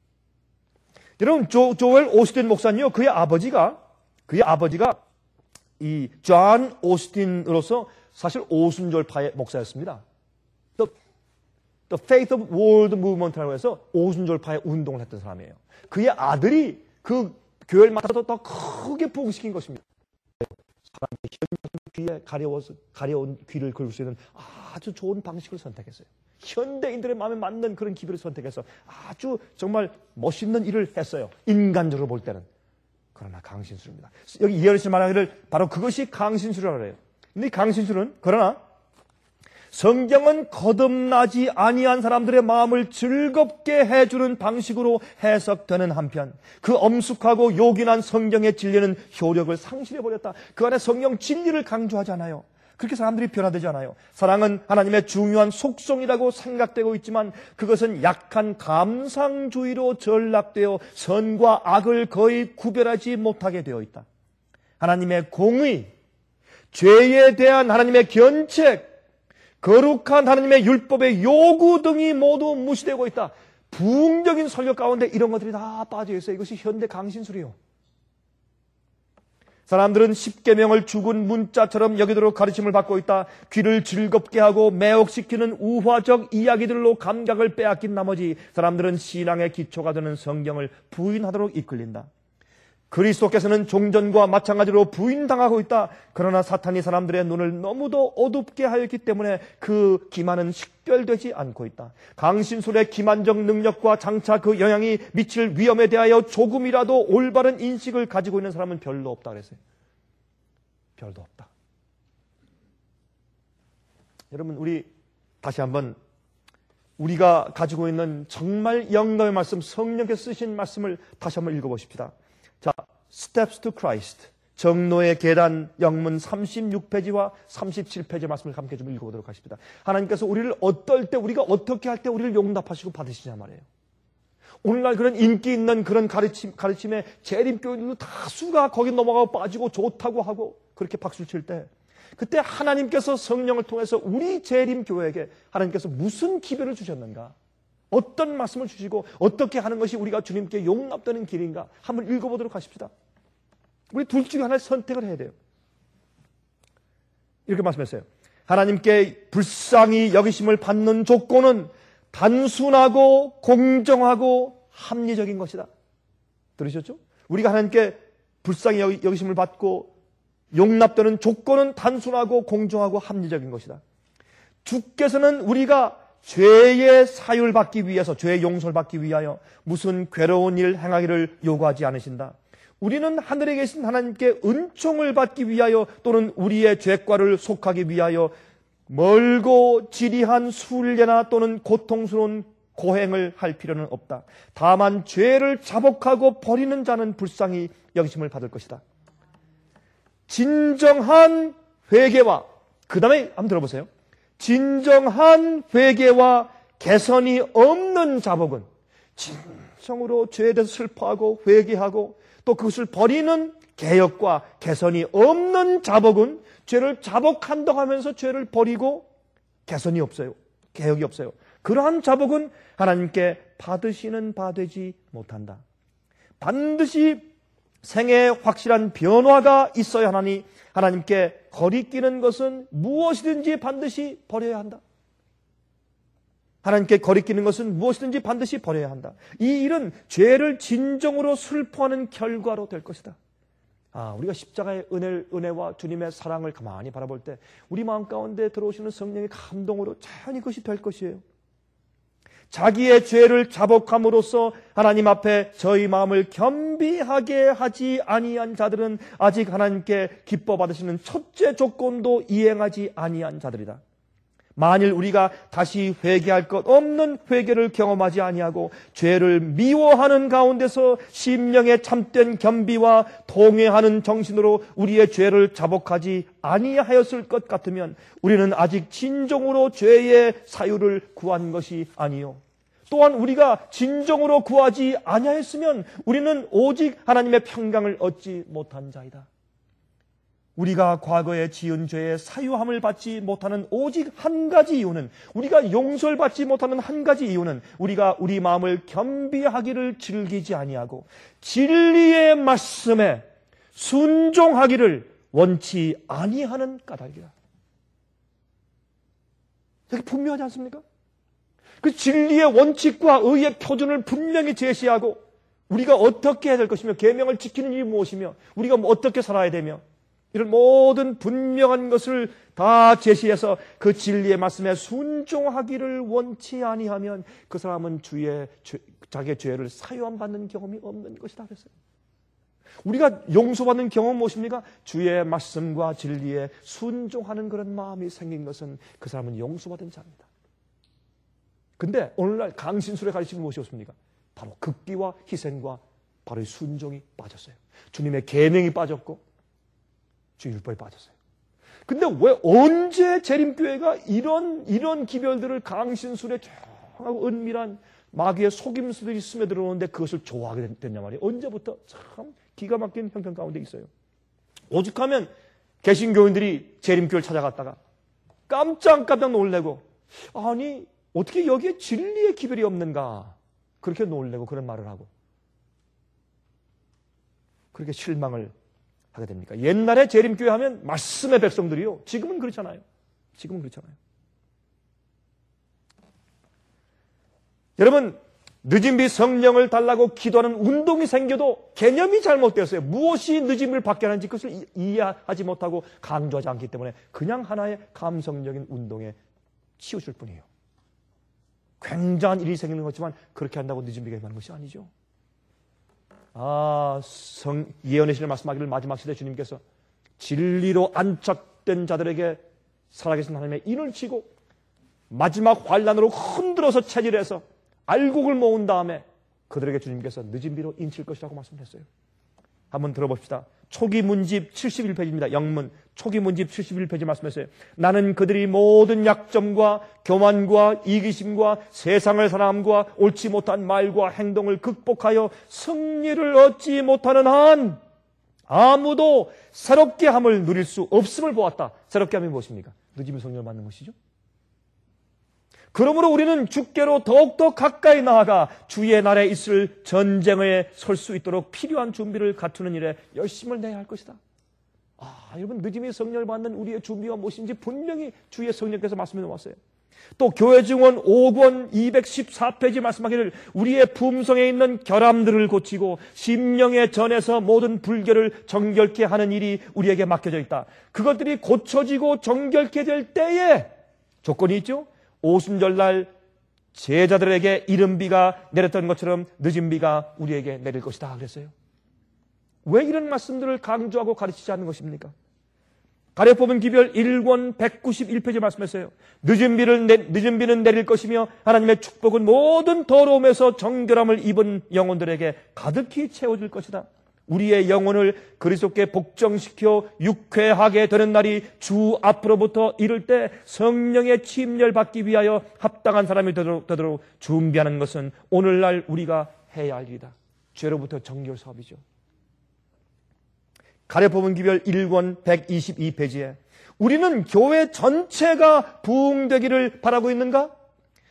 여러분, 조, 조엘 오스틴 목사님요, 그의 아버지가 그의 아버지가 이 존 오스틴으로서 사실 오순절파의 목사였습니다. The, the Faith of World Movement라고 해서 오순절파의 운동을 했던 사람이에요. 그의 아들이 그 교회를 맡아서 더 크게 부흥시킨 것입니다. 사람의 귀에 가려워서, 가려운 귀를 긁을 수 있는 아주 좋은 방식을 선택했어요. 현대인들의 마음에 맞는 그런 기별을 선택해서 아주 정말 멋있는 일을 했어요. 인간적으로 볼 때는. 그러나 강신술입니다. 여기 이해하실 말하기를 바로 그것이 강신술이라고 해요. 근데 이 강신술은 그러나 성경은 거듭나지 아니한 사람들의 마음을 즐겁게 해주는 방식으로 해석되는 한편 그 엄숙하고 요긴한 성경의 진리는 효력을 상실해버렸다. 그 안에 성경 진리를 강조하지 않아요. 그렇게 사람들이 변화되지 않아요. 사랑은 하나님의 중요한 속성이라고 생각되고 있지만 그것은 약한 감상주의로 전락되어 선과 악을 거의 구별하지 못하게 되어 있다. 하나님의 공의, 죄에 대한 하나님의 견책, 거룩한 하나님의 율법의 요구 등이 모두 무시되고 있다. 부흥적인 설교 가운데 이런 것들이 다 빠져 있어요. 이것이 현대 강신술이에요. 사람들은 십계명을 죽은 문자처럼 여기도록 가르침을 받고 있다. 귀를 즐겁게 하고 매혹시키는 우화적 이야기들로 감각을 빼앗긴 나머지 사람들은 신앙의 기초가 되는 성경을 부인하도록 이끌린다. 그리스도께서는 종전과 마찬가지로 부인당하고 있다. 그러나 사탄이 사람들의 눈을 너무도 어둡게 하였기 때문에 그 기만은 식별되지 않고 있다. 강신술의 기만적 능력과 장차 그 영향이 미칠 위험에 대하여 조금이라도 올바른 인식을 가지고 있는 사람은 별로 없다 그랬어요. 별도 없다. 여러분, 우리 다시 한번 우리가 가지고 있는 정말 영감의 말씀, 성령께서 쓰신 말씀을 다시 한번 읽어보십시다. 자, Steps to Christ, 정노의 계단 영문 삼십육 페이지와 삼십칠 페이지 말씀을 함께 좀 읽어보도록 하십니다. 하나님께서 우리를 어떨 때, 우리가 어떻게 할 때 우리를 용납하시고 받으시냐 말이에요. 오늘날 그런 인기 있는 그런 가르침, 가르침에 재림교인들도 다수가 거기 넘어가고 빠지고 좋다고 하고 그렇게 박수를 칠 때 그때 하나님께서 성령을 통해서 우리 재림교회에게 하나님께서 무슨 기별을 주셨는가? 어떤 말씀을 주시고 어떻게 하는 것이 우리가 주님께 용납되는 길인가? 한번 읽어보도록 하십시다. 우리 둘 중에 하나를 선택을 해야 돼요. 이렇게 말씀했어요. 하나님께 불쌍히 여기심을 받는 조건은 단순하고 공정하고 합리적인 것이다. 들으셨죠? 우리가 하나님께 불쌍히 여기심을 받고 용납되는 조건은 단순하고 공정하고 합리적인 것이다. 주께서는 우리가 죄의 사유를 받기 위해서, 죄의 용서를 받기 위하여 무슨 괴로운 일 행하기를 요구하지 않으신다. 우리는 하늘에 계신 하나님께 은총을 받기 위하여 또는 우리의 죄과를 속하기 위하여 멀고 지리한 순례나 또는 고통스러운 고행을 할 필요는 없다. 다만 죄를 자복하고 버리는 자는 불쌍히 여기심을 받을 것이다. 진정한 회개와, 그 다음에 한번 들어보세요. 진정한 회개와 개선이 없는 자복은 진정으로 죄에 대해서 슬퍼하고 회개하고 또 그것을 버리는 개혁과 개선이 없는 자복은 죄를 자복한다고 하면서 죄를 버리고 개선이 없어요. 개혁이 없어요. 그러한 자복은 하나님께 받으시는 바 되지 못한다. 반드시 생애에 확실한 변화가 있어야 하나니 하나님께 거리끼는 것은 무엇이든지 반드시 버려야 한다. 하나님께 거리끼는 것은 무엇이든지 반드시 버려야 한다. 이 일은 죄를 진정으로 슬퍼하는 결과로 될 것이다. 아, 우리가 십자가의 은혜, 은혜와 주님의 사랑을 가만히 바라볼 때 우리 마음 가운데 들어오시는 성령의 감동으로 자연히 그것이 될 것이에요. 자기의 죄를 자복함으로써 하나님 앞에 저희 마음을 겸비하게 하지 아니한 자들은 아직 하나님께 기뻐 받으시는 첫째 조건도 이행하지 아니한 자들이다. 만일 우리가 다시 회개할 것 없는 회개를 경험하지 아니하고 죄를 미워하는 가운데서 심령의 참된 겸비와 동의하는 정신으로 우리의 죄를 자복하지 아니하였을 것 같으면 우리는 아직 진정으로 죄의 사유를 구한 것이 아니요. 또한 우리가 진정으로 구하지 아니하였으면 우리는 오직 하나님의 평강을 얻지 못한 자이다. 우리가 과거에 지은 죄의 사유함을 받지 못하는 오직 한 가지 이유는, 우리가 용서를 받지 못하는 한 가지 이유는 우리가 우리 마음을 겸비하기를 즐기지 아니하고 진리의 말씀에 순종하기를 원치 아니하는 까닭이다. 이게 분명하지 않습니까? 그 진리의 원칙과 의의 표준을 분명히 제시하고 우리가 어떻게 해야 될 것이며 계명을 지키는 일이 무엇이며 우리가 어떻게 살아야 되며 이런 모든 분명한 것을 다 제시해서 그 진리의 말씀에 순종하기를 원치 아니하면 그 사람은 주의 자기의 죄를 사유함 받는 경험이 없는 것이다 그랬어요. 우리가 용서받는 경험은 무엇입니까? 주의 말씀과 진리에 순종하는 그런 마음이 생긴 것은 그 사람은 용서받은 자입니다. 근데 오늘날 강신술의 가르침이 무엇이었습니까? 바로 극기와 희생과 바로 순종이 빠졌어요. 주님의 계명이 빠졌고 주 율법에 빠졌어요. 근데 왜 언제 재림교회가 이런 이런 기별들을 강신술에 정하고 은밀한 마귀의 속임수들이 스며들어오는데 그것을 좋아하게 됐냐 말이에요. 언제부터? 참 기가 막힌 형편 가운데 있어요. 오죽하면 개신교인들이 재림교회를 찾아갔다가 깜짝깜짝 놀래고 아니 어떻게 여기에 진리의 기별이 없는가 그렇게 놀래고 그런 말을 하고 그렇게 실망을 하게 됩니까? 옛날에 재림교회 하면 말씀의 백성들이요. 지금은 그렇잖아요. 지금은 그렇잖아요. 여러분, 늦은비 성령을 달라고 기도하는 운동이 생겨도 개념이 잘못되었어요. 무엇이 늦음을 받게 하는지 그것을 이해하지 못하고 강조하지 않기 때문에 그냥 하나의 감성적인 운동에 치우칠 뿐이에요. 굉장한 일이 생기는 것지만 그렇게 한다고 늦은비가 일어나는 것이 아니죠. 아, 성, 예언의 신을 말씀하기를 마지막 시대 주님께서 진리로 안착된 자들에게 살아계신 하나님의 인을 치고 마지막 환란으로 흔들어서 체질해서 알곡을 모은 다음에 그들에게 주님께서 늦은 비로 인칠 것이라고 말씀했어요. 한번 들어봅시다. 초기 문집 칠십일 페이지입니다. 영문 초기 문집 칠십일 페이지 말씀했어요. 나는 그들이 모든 약점과 교만과 이기심과 세상을 사랑함과 옳지 못한 말과 행동을 극복하여 승리를 얻지 못하는 한 아무도 새롭게 함을 누릴 수 없음을 보았다. 새롭게 함이 무엇입니까? 늦음의 성령을 받는 것이죠. 그러므로 우리는 주께로 더욱더 가까이 나아가 주의 날에 있을 전쟁에 설 수 있도록 필요한 준비를 갖추는 일에 열심을 내야 할 것이다. 아, 여러분 늦음의 성령을 받는 우리의 준비가 무엇인지 분명히 주의 성령께서 말씀해 놓았어요. 또 교회 증언 오 권 이백십사 페이지 말씀하기를 우리의 품성에 있는 결함들을 고치고 심령의 전에서 모든 불결을 정결케 하는 일이 우리에게 맡겨져 있다. 그것들이 고쳐지고 정결케 될 때에 조건이 있죠. 오순절날 제자들에게 이른 비가 내렸던 것처럼 늦은 비가 우리에게 내릴 것이다 그랬어요. 왜 이런 말씀들을 강조하고 가르치지 않는 것입니까? 가려뽑은 기별 일 권 백구십일 페이지 말씀했어요. 늦은 비를 내, 늦은 비는 내릴 것이며 하나님의 축복은 모든 더러움에서 정결함을 입은 영혼들에게 가득히 채워질 것이다. 우리의 영혼을 그리스도께 복종시켜 육회하게 되는 날이 주 앞으로부터 이를 때 성령의 침례를 받기 위하여 합당한 사람이 되도록, 되도록 준비하는 것은 오늘날 우리가 해야 할 일이다. 죄로부터 정결 사업이죠. 가려뽑은 기별 일 권 백이십이 페이지에 우리는 교회 전체가 부흥되기를 바라고 있는가?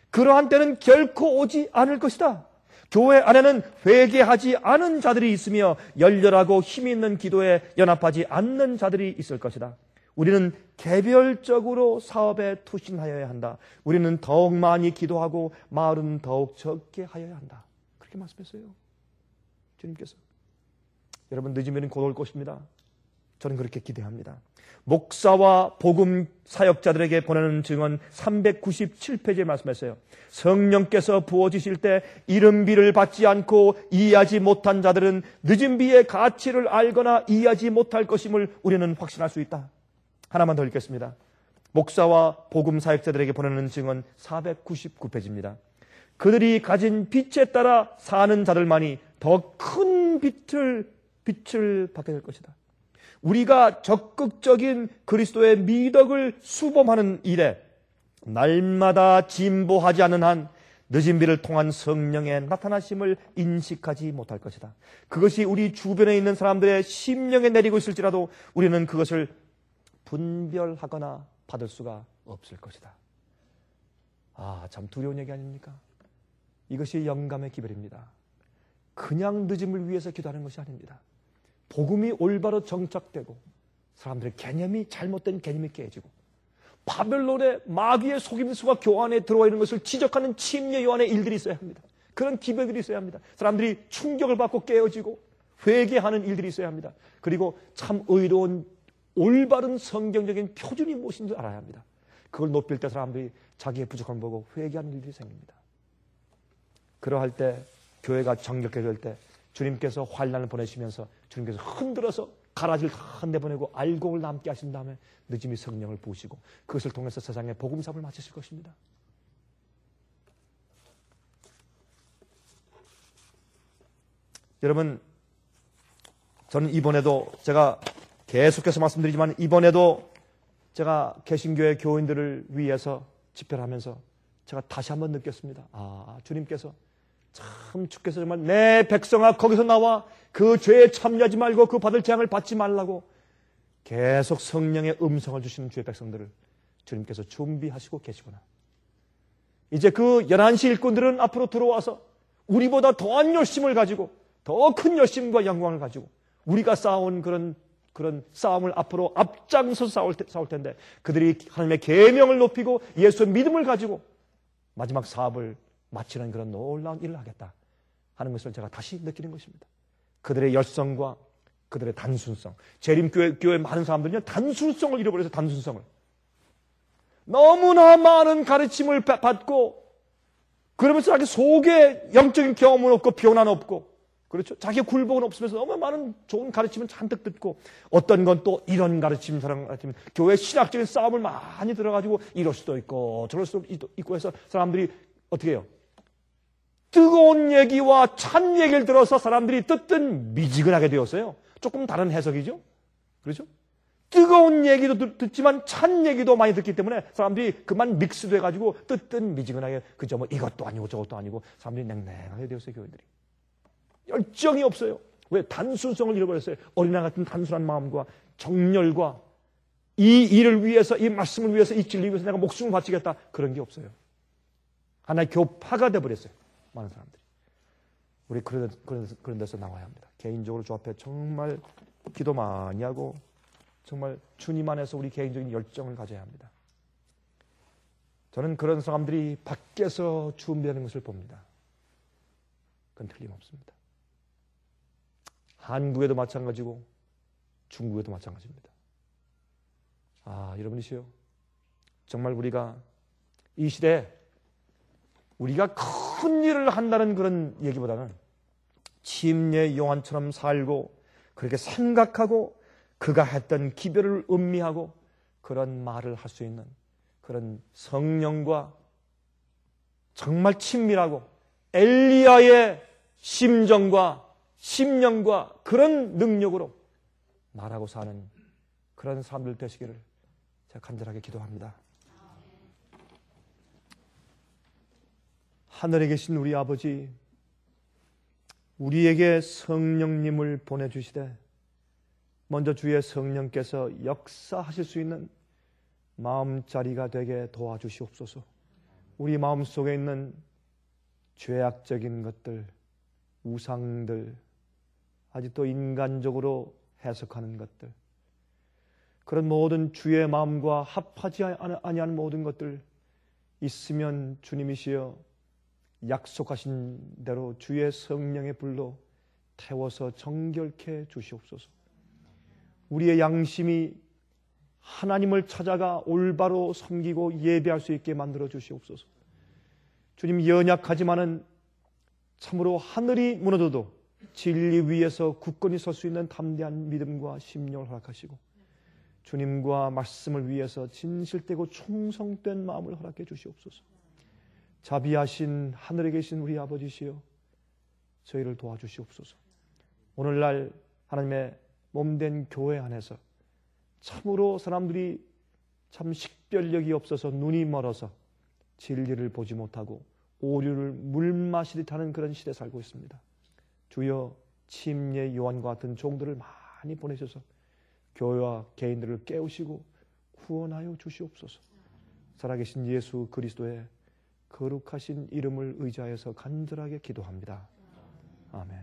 그러한 때는 결코 오지 않을 것이다. 교회 안에는 회개하지 않은 자들이 있으며 열렬하고 힘 있는 기도에 연합하지 않는 자들이 있을 것이다. 우리는 개별적으로 사업에 투신하여야 한다. 우리는 더욱 많이 기도하고 마을은 더욱 적게 하여야 한다. 그렇게 말씀했어요. 주님께서. 여러분, 늦으면 곧 올 것입니다. 저는 그렇게 기대합니다. 목사와 복음 사역자들에게 보내는 증언 삼백구십칠 페이지에 말씀했어요. 성령께서 부어지실 때 이른 비를 받지 않고 이해하지 못한 자들은 늦은 비의 가치를 알거나 이해하지 못할 것임을 우리는 확신할 수 있다. 하나만 더 읽겠습니다. 목사와 복음 사역자들에게 보내는 증언 사백구십구 페이지입니다. 그들이 가진 빛에 따라 사는 자들만이 더 큰 빛을 빛을 받게 될 것이다. 우리가 적극적인 그리스도의 미덕을 수범하는 일에 날마다 진보하지 않는 한 늦은 비를 통한 성령의 나타나심을 인식하지 못할 것이다. 그것이 우리 주변에 있는 사람들의 심령에 내리고 있을지라도 우리는 그것을 분별하거나 받을 수가 없을 것이다. 아, 참 두려운 얘기 아닙니까? 이것이 영감의 기별입니다. 그냥 늦음을 위해서 기도하는 것이 아닙니다. 복음이 올바로 정착되고 사람들의 개념이 잘못된 개념이 깨지고 바벨론의 마귀의 속임수가 교환에 들어와 있는 것을 지적하는 침례 요한의 일들이 있어야 합니다. 그런 기별들이 있어야 합니다. 사람들이 충격을 받고 깨어지고 회개하는 일들이 있어야 합니다. 그리고 참 의로운 올바른 성경적인 표준이 무엇인지 알아야 합니다. 그걸 높일 때 사람들이 자기의 부족함을 보고 회개하는 일들이 생깁니다. 그러할 때 교회가 정결해질 때 주님께서 환난을 보내시면서 주님께서 흔들어서 가라지를 다 내보내고 알곡을 남게 하신 다음에 늦음이 성령을 부으시고 그것을 통해서 세상에 복음사업을 마치실 것입니다. 여러분, 저는 이번에도 제가 계속해서 말씀드리지만 이번에도 제가 개신교회 교인들을 위해서 집회를 하면서 제가 다시 한번 느꼈습니다. 아, 주님께서 참 주께서 정말 내 백성아 거기서 나와 그 죄에 참여하지 말고 그 받을 재앙을 받지 말라고 계속 성령의 음성을 주시는 주의 백성들을 주님께서 준비하시고 계시구나. 이제 그 열한 시 일꾼들은 앞으로 들어와서 우리보다 더한 열심을 가지고 더 큰 열심과 영광을 가지고 우리가 싸운 그런 그런 싸움을 앞으로 앞장서서 싸울, 테, 싸울 텐데 그들이 하나님의 계명을 높이고 예수의 믿음을 가지고 마지막 사업을 마치는 그런 놀라운 일을 하겠다 하는 것을 제가 다시 느끼는 것입니다. 그들의 열성과 그들의 단순성. 재림교회 교회 많은 사람들은요 단순성을 잃어버려서 단순성을 너무나 많은 가르침을 받고 그러면서 자기 속에 영적인 경험은 없고 변화는 없고 그렇죠. 자기의 굴복은 없으면서 너무 많은 좋은 가르침을 잔뜩 듣고 어떤 건 또 이런 가르침 저런 가르침 교회 신학적인 싸움을 많이 들어가지고 이럴 수도 있고 저럴 수도 있고 해서 사람들이 어떻게 해요? 뜨거운 얘기와 찬 얘기를 들어서 사람들이 뜨뜻 미지근하게 되었어요. 조금 다른 해석이죠. 그렇죠? 뜨거운 얘기도 듣지만 찬 얘기도 많이 듣기 때문에 사람들이 그만 믹스돼가지고 뜨뜻 미지근하게 그저 뭐 이것도 아니고 저것도 아니고 사람들이 냉랭하게 되었어요. 교회들이. 열정이 없어요. 왜? 단순성을 잃어버렸어요. 어린아 같은 단순한 마음과 정열과 이 일을 위해서 이 말씀을 위해서 이 진리 위해서 내가 목숨을 바치겠다 그런 게 없어요. 하나의 교파가 돼버렸어요. 많은 사람들이. 우리 그런, 그런, 그런 데서 나와야 합니다. 개인적으로 주 앞에 정말 기도 많이 하고 정말 주님 안에서 우리 개인적인 열정을 가져야 합니다. 저는 그런 사람들이 밖에서 준비하는 것을 봅니다. 그건 틀림없습니다. 한국에도 마찬가지고 중국에도 마찬가지입니다. 아, 여러분이시요. 정말 우리가 이 시대에 우리가 큰 일을 한다는 그런 얘기보다는 침례 요한처럼 살고 그렇게 생각하고 그가 했던 기별을 음미하고 그런 말을 할 수 있는 그런 성령과 정말 친밀하고 엘리야의 심정과 심령과 그런 능력으로 말하고 사는 그런 사람들 되시기를 제가 간절하게 기도합니다. 하늘에 계신 우리 아버지, 우리에게 성령님을 보내주시되 먼저 주의 성령께서 역사하실 수 있는 마음자리가 되게 도와주시옵소서. 우리 마음속에 있는 죄악적인 것들, 우상들, 아직도 인간적으로 해석하는 것들, 그런 모든 주의 마음과 합하지 아니하는 모든 것들 있으면 주님이시여 약속하신 대로 주의 성령의 불로 태워서 정결케 주시옵소서. 우리의 양심이 하나님을 찾아가 올바로 섬기고 예배할 수 있게 만들어 주시옵소서. 주님, 연약하지만은 참으로 하늘이 무너져도 진리 위에서 굳건히 설 수 있는 담대한 믿음과 심령을 허락하시고 주님과 말씀을 위해서 진실되고 충성된 마음을 허락해 주시옵소서. 자비하신 하늘에 계신 우리 아버지시여 저희를 도와주시옵소서. 오늘날 하나님의 몸된 교회 안에서 참으로 사람들이 참 식별력이 없어서 눈이 멀어서 진리를 보지 못하고 오류를 물마시듯 하는 그런 시대에 살고 있습니다. 주여, 침례 요한과 같은 종들을 많이 보내셔서 교회와 개인들을 깨우시고 구원하여 주시옵소서. 살아계신 예수 그리스도의 거룩하신 이름을 의지하여서 간절하게 기도합니다. 아멘.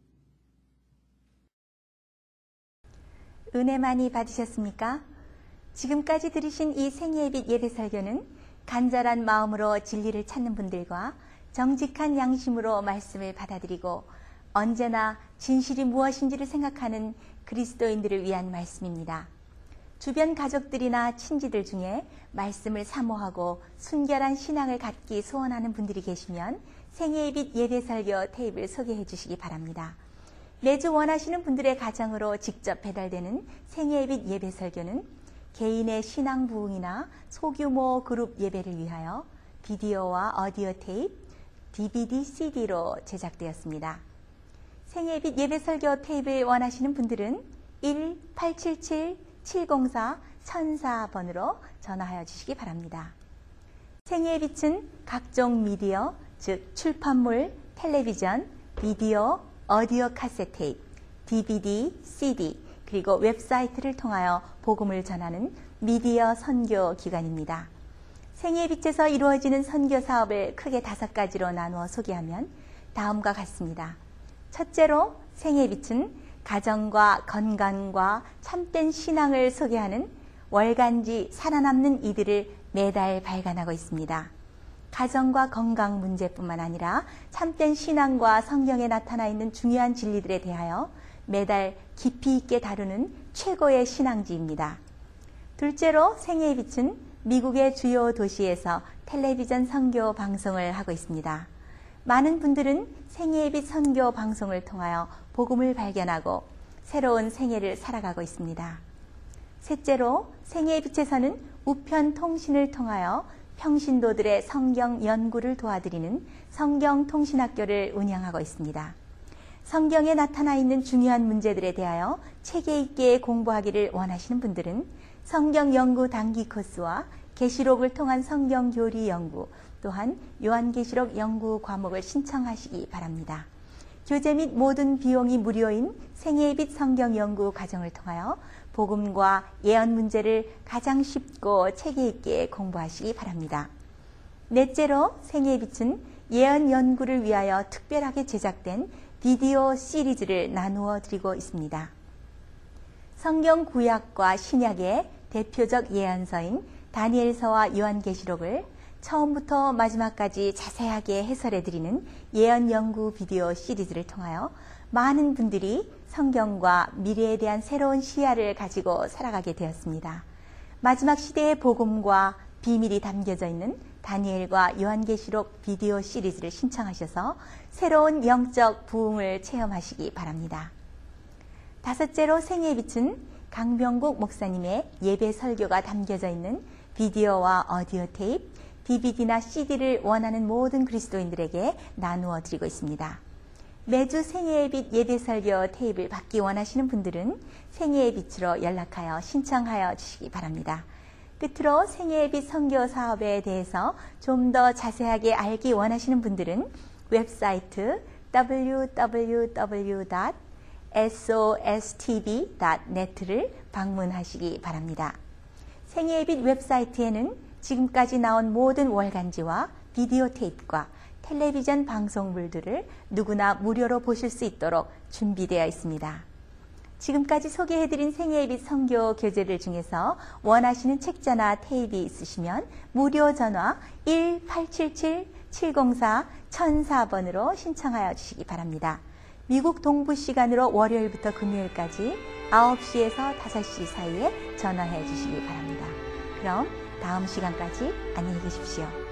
은혜 많이 받으셨습니까? 지금까지 들으신 이 생애빛 예배설교는 간절한 마음으로 진리를 찾는 분들과 정직한 양심으로 말씀을 받아들이고 언제나 진실이 무엇인지를 생각하는 그리스도인들을 위한 말씀입니다. 주변 가족들이나 친지들 중에 말씀을 사모하고 순결한 신앙을 갖기 소원하는 분들이 계시면 생애빛 예배설교 테이프를 소개해 주시기 바랍니다. 매주 원하시는 분들의 가정으로 직접 배달되는 생애빛 예배설교는 개인의 신앙 부흥이나 소규모 그룹 예배를 위하여 비디오와 오디오 테이프, 디비디, 씨디로 제작되었습니다. 생애빛 예배설교 테이프를 원하시는 분들은 일 팔칠칠 칠공사 천사 번으로 전화하여 주시기 바랍니다. 생애빛은 각종 미디어, 즉 출판물, 텔레비전, 비디오, 오디오 카세트 테이프, 디비디, 씨디, 그리고 웹사이트를 통하여 복음을 전하는 미디어 선교 기관입니다. 생애빛에서 이루어지는 선교 사업을 크게 다섯 가지로 나누어 소개하면 다음과 같습니다. 첫째로 생애빛은 가정과 건강과 참된 신앙을 소개하는 월간지 살아남는 이들을 매달 발간하고 있습니다. 가정과 건강 문제뿐만 아니라 참된 신앙과 성경에 나타나 있는 중요한 진리들에 대하여 매달 깊이 있게 다루는 최고의 신앙지입니다. 둘째로 생애의 빛은 미국의 주요 도시에서 텔레비전 선교 방송을 하고 있습니다. 많은 분들은 생애의 빛 선교 방송을 통하여 복음을 발견하고 새로운 생애를 살아가고 있습니다. 셋째로 생애의 빛에서는 우편 통신을 통하여 평신도들의 성경 연구를 도와드리는 성경통신학교를 운영하고 있습니다. 성경에 나타나 있는 중요한 문제들에 대하여 체계 있게 공부하기를 원하시는 분들은 성경 연구 단기 코스와 계시록을 통한 성경 교리 연구, 또한 요한계시록 연구 과목을 신청하시기 바랍니다. 교재 및 모든 비용이 무료인 생애의 빛 성경 연구 과정을 통하여 복음과 예언 문제를 가장 쉽고 체계 있게 공부하시기 바랍니다. 넷째로 생애의 빛은 예언 연구를 위하여 특별하게 제작된 비디오 시리즈를 나누어 드리고 있습니다. 성경 구약과 신약의 대표적 예언서인 다니엘서와 요한계시록을 처음부터 마지막까지 자세하게 해설해 드리는 예언 연구 비디오 시리즈를 통하여 많은 분들이 성경과 미래에 대한 새로운 시야를 가지고 살아가게 되었습니다. 마지막 시대의 복음과 비밀이 담겨져 있는 다니엘과 요한계시록 비디오 시리즈를 신청하셔서 새로운 영적 부흥을 체험하시기 바랍니다. 다섯째로 생애의 빛은 강병국 목사님의 예배 설교가 담겨져 있는 비디오와 오디오 테이프, 디비디나 씨디를 원하는 모든 그리스도인들에게 나누어 드리고 있습니다. 매주 생애의 빛 예배 설교 테이프를 받기 원하시는 분들은 생애의 빛으로 연락하여 신청하여 주시기 바랍니다. 끝으로 생애의 빛 선교 사업에 대해서 좀 더 자세하게 알기 원하시는 분들은 웹사이트 더블유 더블유 더블유 닷 에스오에스티비 닷 넷을 방문하시기 바랍니다. 생애의 빛 웹사이트에는 지금까지 나온 모든 월간지와 비디오 테이프과 텔레비전 방송물들을 누구나 무료로 보실 수 있도록 준비되어 있습니다. 지금까지 소개해드린 생애의 빛 선교 교재들 중에서 원하시는 책자나 테이프 있으시면 무료 전화 일 팔칠칠 칠공사 천사 번으로 신청하여 주시기 바랍니다. 미국 동부 시간으로 월요일부터 금요일까지 아홉 시에서 다섯 시 사이에 전화해 주시기 바랍니다. 그럼 다음 시간까지 안녕히 계십시오.